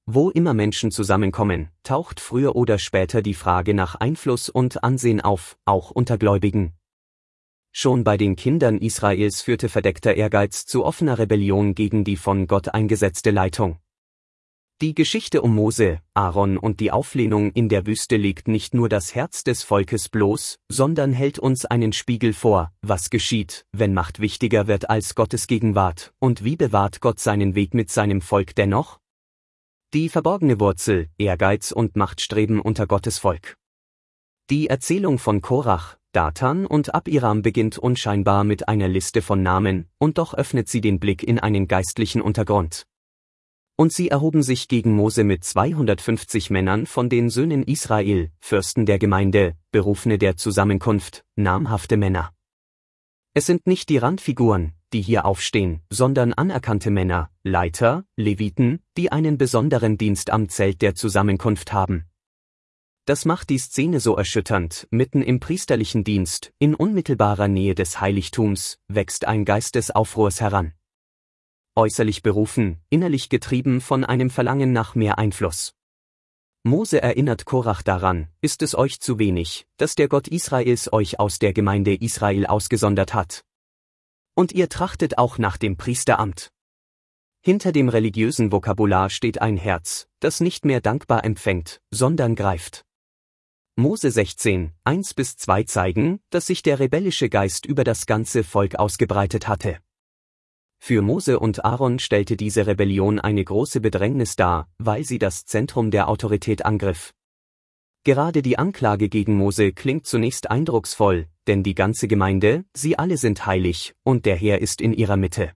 Wo immer Menschen zusammenkommen, taucht früher oder später die Frage nach Einfluss und Ansehen auf, auch unter Gläubigen. Schon bei den Kindern Israels führte verdeckter Ehrgeiz zu offener Rebellion gegen die von Gott eingesetzte Leitung. Die Geschichte um Mose, Aaron und die Auflehnung in der Wüste legt nicht nur das Herz des Volkes bloß, sondern hält uns einen Spiegel vor, was geschieht, wenn Macht wichtiger wird als Gottes Gegenwart, und wie bewahrt Gott seinen Weg mit seinem Volk dennoch? Die verborgene Wurzel, Ehrgeiz und Machtstreben unter Gottes Volk. Die Erzählung von Korach, Datan und Abiram beginnt unscheinbar mit einer Liste von Namen, und doch öffnet sie den Blick in einen geistlichen Untergrund. Und sie erhoben sich gegen Mose mit 250 Männern von den Söhnen Israel, Fürsten der Gemeinde, Berufene der Zusammenkunft, namhafte Männer. Es sind nicht die Randfiguren, die hier aufstehen, sondern anerkannte Männer, Leiter, Leviten, die einen besonderen Dienst am Zelt der Zusammenkunft haben. Das macht die Szene so erschütternd, mitten im priesterlichen Dienst, in unmittelbarer Nähe des Heiligtums, wächst ein Geist des Aufruhrs heran. Äußerlich berufen, innerlich getrieben von einem Verlangen nach mehr Einfluss. Mose erinnert Korach daran, ist es euch zu wenig, dass der Gott Israels euch aus der Gemeinde Israel ausgesondert hat? Und ihr trachtet auch nach dem Priesteramt. Hinter dem religiösen Vokabular steht ein Herz, das nicht mehr dankbar empfängt, sondern greift. Mose 16, 1-2 zeigen, dass sich der rebellische Geist über das ganze Volk ausgebreitet hatte. Für Mose und Aaron stellte diese Rebellion eine große Bedrängnis dar, weil sie das Zentrum der Autorität angriff. Gerade die Anklage gegen Mose klingt zunächst eindrucksvoll, denn die ganze Gemeinde, sie alle sind heilig, und der Herr ist in ihrer Mitte.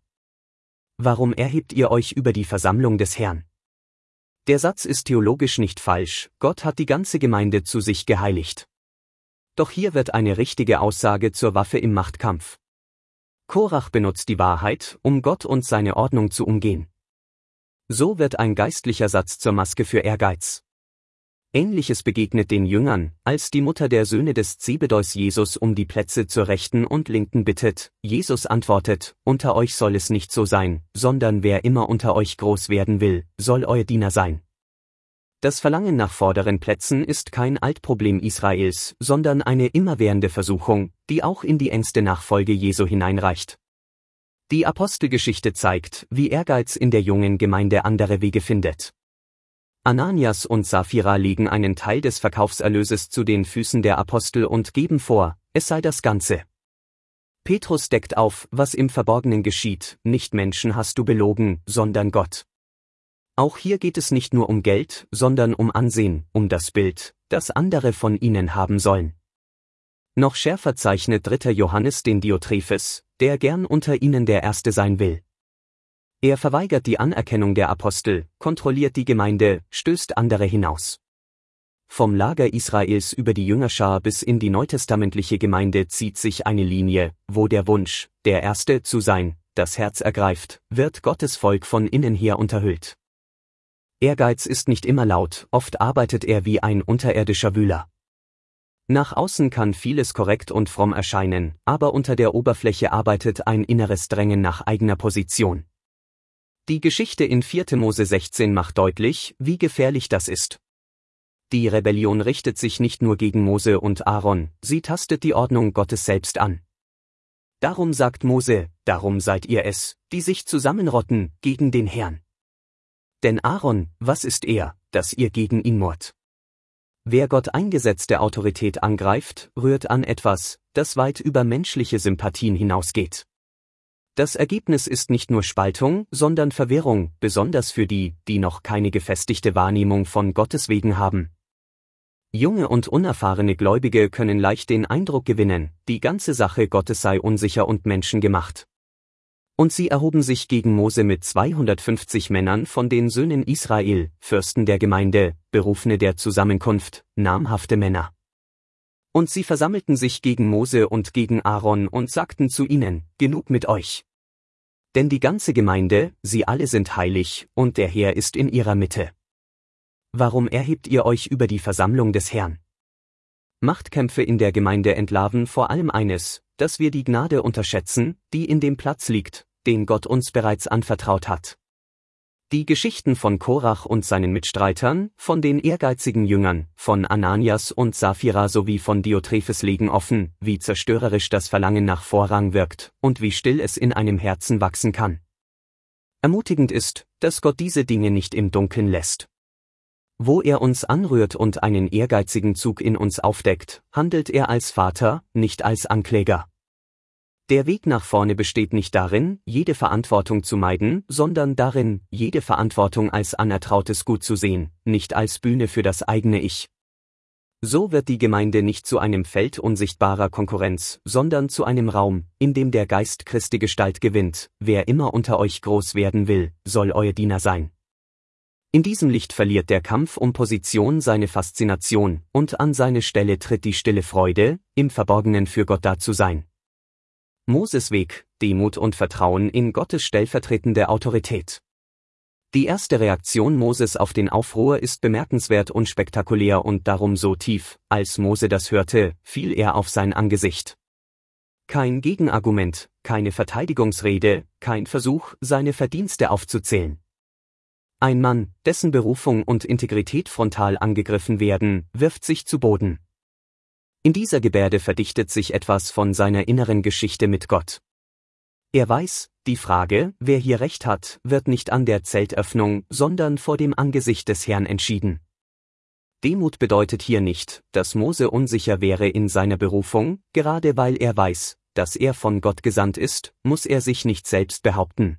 Warum erhebt ihr euch über die Versammlung des Herrn? Der Satz ist theologisch nicht falsch, Gott hat die ganze Gemeinde zu sich geheiligt. Doch hier wird eine richtige Aussage zur Waffe im Machtkampf. Korach benutzt die Wahrheit, um Gott und seine Ordnung zu umgehen. So wird ein geistlicher Satz zur Maske für Ehrgeiz. Ähnliches begegnet den Jüngern, als die Mutter der Söhne des Zebedeus Jesus um die Plätze zur Rechten und Linken bittet. Jesus antwortet, unter euch soll es nicht so sein, sondern wer immer unter euch groß werden will, soll euer Diener sein. Das Verlangen nach vorderen Plätzen ist kein Altproblem Israels, sondern eine immerwährende Versuchung, die auch in die engste Nachfolge Jesu hineinreicht. Die Apostelgeschichte zeigt, wie Ehrgeiz in der jungen Gemeinde andere Wege findet. Ananias und Sapphira legen einen Teil des Verkaufserlöses zu den Füßen der Apostel und geben vor, es sei das Ganze. Petrus deckt auf, was im Verborgenen geschieht, nicht Menschen hast du belogen, sondern Gott. Auch hier geht es nicht nur um Geld, sondern um Ansehen, um das Bild, das andere von ihnen haben sollen. Noch schärfer zeichnet 3. Johannes den Diotrephes, der gern unter ihnen der Erste sein will. Er verweigert die Anerkennung der Apostel, kontrolliert die Gemeinde, stößt andere hinaus. Vom Lager Israels über die Jüngerschar bis in die neutestamentliche Gemeinde zieht sich eine Linie, wo der Wunsch, der Erste zu sein, das Herz ergreift, wird Gottes Volk von innen her unterhüllt. Ehrgeiz ist nicht immer laut, oft arbeitet er wie ein unterirdischer Wühler. Nach außen kann vieles korrekt und fromm erscheinen, aber unter der Oberfläche arbeitet ein inneres Drängen nach eigener Position. Die Geschichte in 4. Mose 16 macht deutlich, wie gefährlich das ist. Die Rebellion richtet sich nicht nur gegen Mose und Aaron, sie tastet die Ordnung Gottes selbst an. Darum sagt Mose, darum seid ihr es, die sich zusammenrotten gegen den Herrn. Denn Aaron, was ist er, dass ihr gegen ihn murrt? Wer Gott eingesetzte Autorität angreift, rührt an etwas, das weit über menschliche Sympathien hinausgeht. Das Ergebnis ist nicht nur Spaltung, sondern Verwirrung, besonders für die, die noch keine gefestigte Wahrnehmung von Gottes Wegen haben. Junge und unerfahrene Gläubige können leicht den Eindruck gewinnen, die ganze Sache Gottes sei unsicher und menschengemacht. Und sie erhoben sich gegen Mose mit 250 Männern von den Söhnen Israel, Fürsten der Gemeinde, Berufene der Zusammenkunft, namhafte Männer. Und sie versammelten sich gegen Mose und gegen Aaron und sagten zu ihnen, genug mit euch. Denn die ganze Gemeinde, sie alle sind heilig, und der Herr ist in ihrer Mitte. Warum erhebt ihr euch über die Versammlung des Herrn? Machtkämpfe in der Gemeinde entlarven vor allem eines, dass wir die Gnade unterschätzen, die in dem Platz liegt, den Gott uns bereits anvertraut hat. Die Geschichten von Korach und seinen Mitstreitern, von den ehrgeizigen Jüngern, von Ananias und Sapphira sowie von Diotrephes legen offen, wie zerstörerisch das Verlangen nach Vorrang wirkt und wie still es in einem Herzen wachsen kann. Ermutigend ist, dass Gott diese Dinge nicht im Dunkeln lässt. Wo er uns anrührt und einen ehrgeizigen Zug in uns aufdeckt, handelt er als Vater, nicht als Ankläger. Der Weg nach vorne besteht nicht darin, jede Verantwortung zu meiden, sondern darin, jede Verantwortung als anertrautes Gut zu sehen, nicht als Bühne für das eigene Ich. So wird die Gemeinde nicht zu einem Feld unsichtbarer Konkurrenz, sondern zu einem Raum, in dem der Geist Christi Gestalt gewinnt. Wer immer unter euch groß werden will, soll euer Diener sein. In diesem Licht verliert der Kampf um Position seine Faszination, und an seine Stelle tritt die stille Freude, im Verborgenen für Gott da zu sein. Moses Weg, Demut und Vertrauen in Gottes stellvertretende Autorität. Die erste Reaktion Moses auf den Aufruhr ist bemerkenswert und spektakulär und darum so tief. Als Mose das hörte, fiel er auf sein Angesicht. Kein Gegenargument, keine Verteidigungsrede, kein Versuch, seine Verdienste aufzuzählen. Ein Mann, dessen Berufung und Integrität frontal angegriffen werden, wirft sich zu Boden. In dieser Gebärde verdichtet sich etwas von seiner inneren Geschichte mit Gott. Er weiß, die Frage, wer hier Recht hat, wird nicht an der Zeltöffnung, sondern vor dem Angesicht des Herrn entschieden. Demut bedeutet hier nicht, dass Mose unsicher wäre in seiner Berufung, gerade weil er weiß, dass er von Gott gesandt ist, muss er sich nicht selbst behaupten.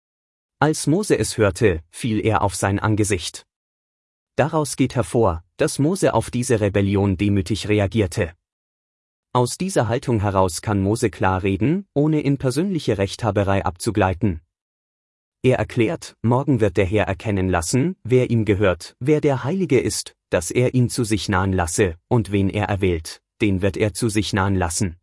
Als Mose es hörte, fiel er auf sein Angesicht. Daraus geht hervor, dass Mose auf diese Rebellion demütig reagierte. Aus dieser Haltung heraus kann Mose klar reden, ohne in persönliche Rechthaberei abzugleiten. Er erklärt, morgen wird der Herr erkennen lassen, wer ihm gehört, wer der Heilige ist, dass er ihn zu sich nahen lasse, und wen er erwählt, den wird er zu sich nahen lassen.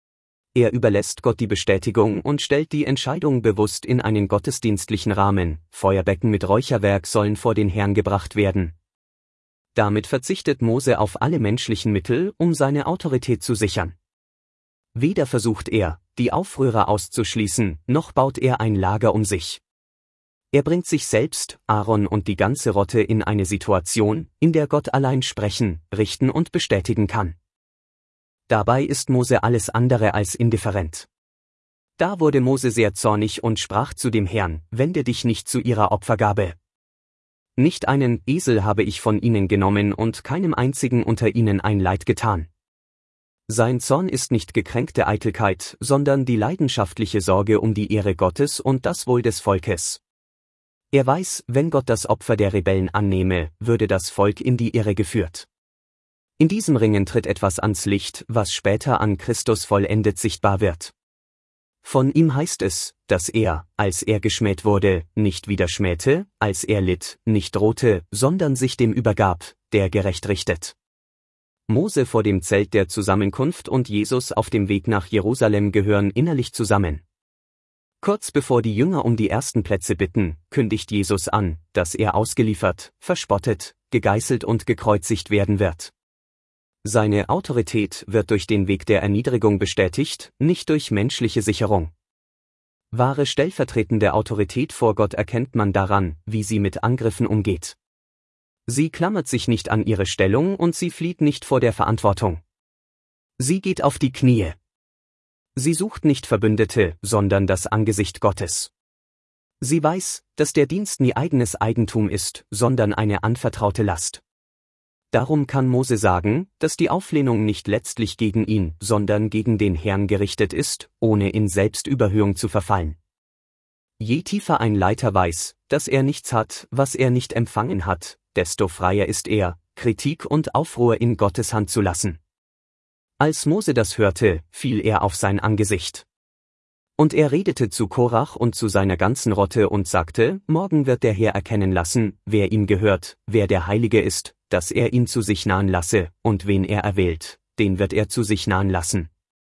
Er überlässt Gott die Bestätigung und stellt die Entscheidung bewusst in einen gottesdienstlichen Rahmen. Feuerbecken mit Räucherwerk sollen vor den Herrn gebracht werden. Damit verzichtet Mose auf alle menschlichen Mittel, um seine Autorität zu sichern. Weder versucht er, die Aufrührer auszuschließen, noch baut er ein Lager um sich. Er bringt sich selbst, Aaron und die ganze Rotte in eine Situation, in der Gott allein sprechen, richten und bestätigen kann. Dabei ist Mose alles andere als indifferent. Da wurde Mose sehr zornig und sprach zu dem Herrn: Wende dich nicht zu ihrer Opfergabe. Nicht einen Esel habe ich von ihnen genommen und keinem einzigen unter ihnen ein Leid getan. Sein Zorn ist nicht gekränkte Eitelkeit, sondern die leidenschaftliche Sorge um die Ehre Gottes und das Wohl des Volkes. Er weiß, wenn Gott das Opfer der Rebellen annehme, würde das Volk in die Irre geführt. In diesem Ringen tritt etwas ans Licht, was später an Christus vollendet sichtbar wird. Von ihm heißt es, dass er, als er geschmäht wurde, nicht wieder schmähte, als er litt, nicht drohte, sondern sich dem übergab, der gerecht richtet. Mose vor dem Zelt der Zusammenkunft und Jesus auf dem Weg nach Jerusalem gehören innerlich zusammen. Kurz bevor die Jünger um die ersten Plätze bitten, kündigt Jesus an, dass er ausgeliefert, verspottet, gegeißelt und gekreuzigt werden wird. Seine Autorität wird durch den Weg der Erniedrigung bestätigt, nicht durch menschliche Sicherung. Wahre stellvertretende Autorität vor Gott erkennt man daran, wie sie mit Angriffen umgeht. Sie klammert sich nicht an ihre Stellung und sie flieht nicht vor der Verantwortung. Sie geht auf die Knie. Sie sucht nicht Verbündete, sondern das Angesicht Gottes. Sie weiß, dass der Dienst nie eigenes Eigentum ist, sondern eine anvertraute Last. Darum kann Mose sagen, dass die Auflehnung nicht letztlich gegen ihn, sondern gegen den Herrn gerichtet ist, ohne in Selbstüberhöhung zu verfallen. Je tiefer ein Leiter weiß, dass er nichts hat, was er nicht empfangen hat, desto freier ist er, Kritik und Aufruhr in Gottes Hand zu lassen. Als Mose das hörte, fiel er auf sein Angesicht. Und er redete zu Korach und zu seiner ganzen Rotte und sagte: Morgen wird der Herr erkennen lassen, wer ihm gehört, wer der Heilige ist, dass er ihn zu sich nahen lasse, und wen er erwählt, den wird er zu sich nahen lassen.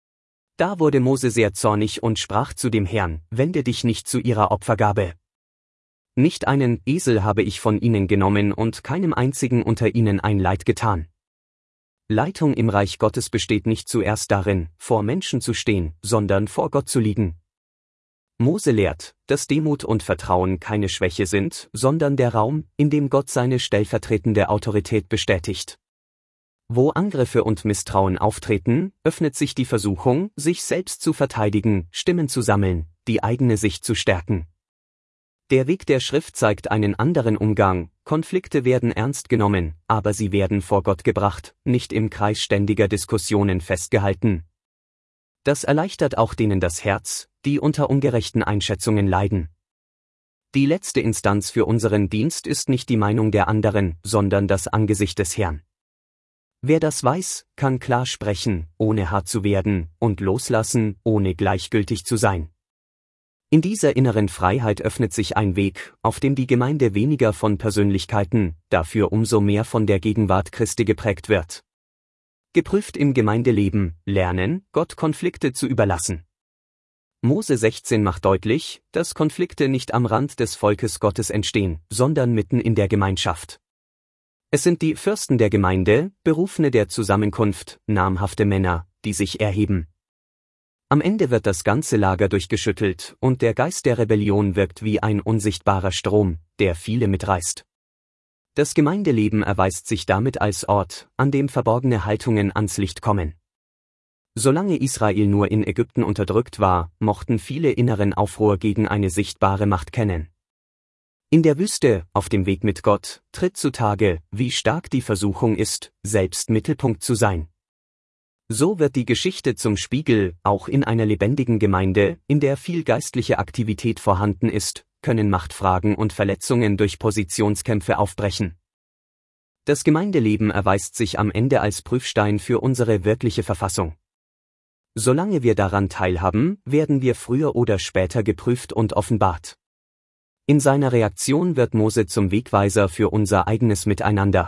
Da wurde Mose sehr zornig und sprach zu dem Herrn: Wende dich nicht zu ihrer Opfergabe. Nicht einen Esel habe ich von ihnen genommen und keinem einzigen unter ihnen ein Leid getan. Leitung im Reich Gottes besteht nicht zuerst darin, vor Menschen zu stehen, sondern vor Gott zu liegen. Mose lehrt, dass Demut und Vertrauen keine Schwäche sind, sondern der Raum, in dem Gott seine stellvertretende Autorität bestätigt. Wo Angriffe und Misstrauen auftreten, öffnet sich die Versuchung, sich selbst zu verteidigen, Stimmen zu sammeln, die eigene Sicht zu stärken. Der Weg der Schrift zeigt einen anderen Umgang, Konflikte werden ernst genommen, aber sie werden vor Gott gebracht, nicht im Kreis ständiger Diskussionen festgehalten. Das erleichtert auch denen das Herz, die unter ungerechten Einschätzungen leiden. Die letzte Instanz für unseren Dienst ist nicht die Meinung der anderen, sondern das Angesicht des Herrn. Wer das weiß, kann klar sprechen, ohne hart zu werden, und loslassen, ohne gleichgültig zu sein. In dieser inneren Freiheit öffnet sich ein Weg, auf dem die Gemeinde weniger von Persönlichkeiten, dafür umso mehr von der Gegenwart Christi geprägt wird. Geprüft im Gemeindeleben, lernen, Gott Konflikte zu überlassen. Mose 16 macht deutlich, dass Konflikte nicht am Rand des Volkes Gottes entstehen, sondern mitten in der Gemeinschaft. Es sind die Fürsten der Gemeinde, Berufene der Zusammenkunft, namhafte Männer, die sich erheben. Am Ende wird das ganze Lager durchgeschüttelt und der Geist der Rebellion wirkt wie ein unsichtbarer Strom, der viele mitreißt. Das Gemeindeleben erweist sich damit als Ort, an dem verborgene Haltungen ans Licht kommen. Solange Israel nur in Ägypten unterdrückt war, mochten viele inneren Aufruhr gegen eine sichtbare Macht kennen. In der Wüste, auf dem Weg mit Gott, tritt zutage, wie stark die Versuchung ist, selbst Mittelpunkt zu sein. So wird die Geschichte zum Spiegel, auch in einer lebendigen Gemeinde, in der viel geistliche Aktivität vorhanden ist, können Machtfragen und Verletzungen durch Positionskämpfe aufbrechen. Das Gemeindeleben erweist sich am Ende als Prüfstein für unsere wirkliche Verfassung. Solange wir daran teilhaben, werden wir früher oder später geprüft und offenbart. In seiner Reaktion wird Mose zum Wegweiser für unser eigenes Miteinander.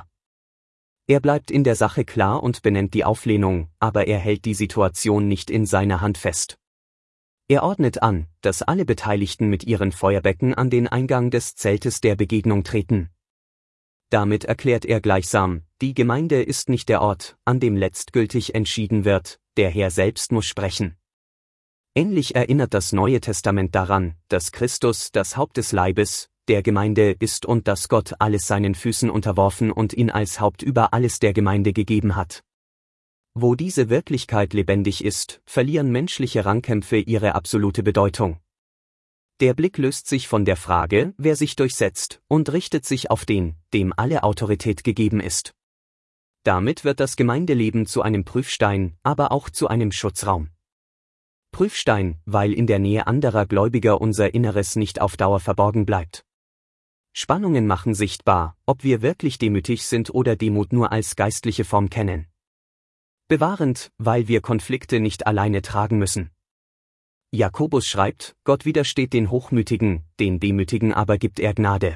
Er bleibt in der Sache klar und benennt die Auflehnung, aber er hält die Situation nicht in seiner Hand fest. Er ordnet an, dass alle Beteiligten mit ihren Feuerbecken an den Eingang des Zeltes der Begegnung treten. Damit erklärt er gleichsam, die Gemeinde ist nicht der Ort, an dem letztgültig entschieden wird, der Herr selbst muss sprechen. Ähnlich erinnert das Neue Testament daran, dass Christus das Haupt des Leibes, der Gemeinde ist und dass Gott alles seinen Füßen unterworfen und ihn als Haupt über alles der Gemeinde gegeben hat. Wo diese Wirklichkeit lebendig ist, verlieren menschliche Rangkämpfe ihre absolute Bedeutung. Der Blick löst sich von der Frage, wer sich durchsetzt, und richtet sich auf den, dem alle Autorität gegeben ist. Damit wird das Gemeindeleben zu einem Prüfstein, aber auch zu einem Schutzraum. Prüfstein, weil in der Nähe anderer Gläubiger unser Inneres nicht auf Dauer verborgen bleibt. Spannungen machen sichtbar, ob wir wirklich demütig sind oder Demut nur als geistliche Form kennen. Bewahrend, weil wir Konflikte nicht alleine tragen müssen. Jakobus schreibt, Gott widersteht den Hochmütigen, den Demütigen aber gibt er Gnade.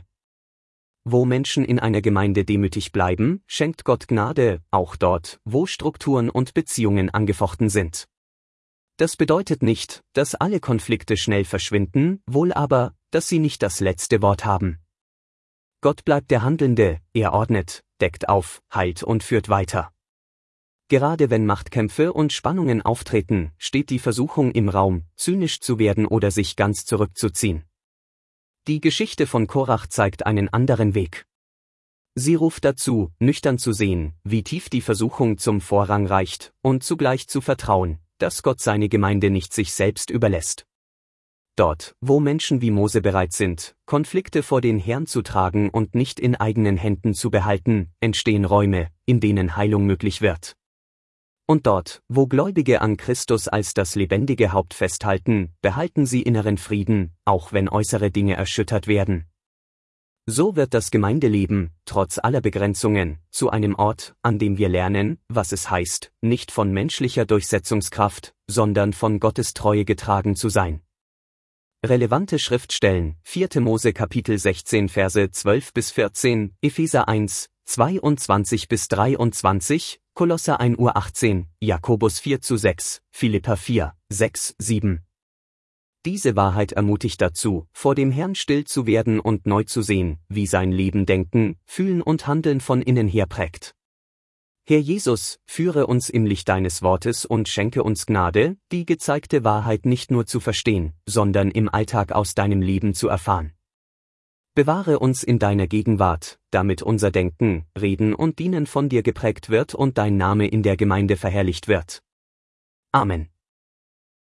Wo Menschen in einer Gemeinde demütig bleiben, schenkt Gott Gnade, auch dort, wo Strukturen und Beziehungen angefochten sind. Das bedeutet nicht, dass alle Konflikte schnell verschwinden, wohl aber, dass sie nicht das letzte Wort haben. Gott bleibt der Handelnde, er ordnet, deckt auf, heilt und führt weiter. Gerade wenn Machtkämpfe und Spannungen auftreten, steht die Versuchung im Raum, zynisch zu werden oder sich ganz zurückzuziehen. Die Geschichte von Korach zeigt einen anderen Weg. Sie ruft dazu, nüchtern zu sehen, wie tief die Versuchung zum Vorrang reicht, und zugleich zu vertrauen, dass Gott seine Gemeinde nicht sich selbst überlässt. Dort, wo Menschen wie Mose bereit sind, Konflikte vor den Herrn zu tragen und nicht in eigenen Händen zu behalten, entstehen Räume, in denen Heilung möglich wird. Und dort, wo Gläubige an Christus als das lebendige Haupt festhalten, behalten sie inneren Frieden, auch wenn äußere Dinge erschüttert werden. So wird das Gemeindeleben, trotz aller Begrenzungen, zu einem Ort, an dem wir lernen, was es heißt, nicht von menschlicher Durchsetzungskraft, sondern von Gottes Treue getragen zu sein. Relevante Schriftstellen, 4. Mose Kapitel 16 Verse 12 bis 14, Epheser 1, 22 bis 23, Kolosser 1:18, Jakobus 4:6, Philipper 4, 6, 7. Diese Wahrheit ermutigt dazu, vor dem Herrn still zu werden und neu zu sehen, wie sein Leben Denken, Fühlen und Handeln von innen her prägt. Herr Jesus, führe uns im Licht deines Wortes und schenke uns Gnade, die gezeigte Wahrheit nicht nur zu verstehen, sondern im Alltag aus deinem Leben zu erfahren. Bewahre uns in deiner Gegenwart, damit unser Denken, Reden und Dienen von dir geprägt wird und dein Name in der Gemeinde verherrlicht wird. Amen.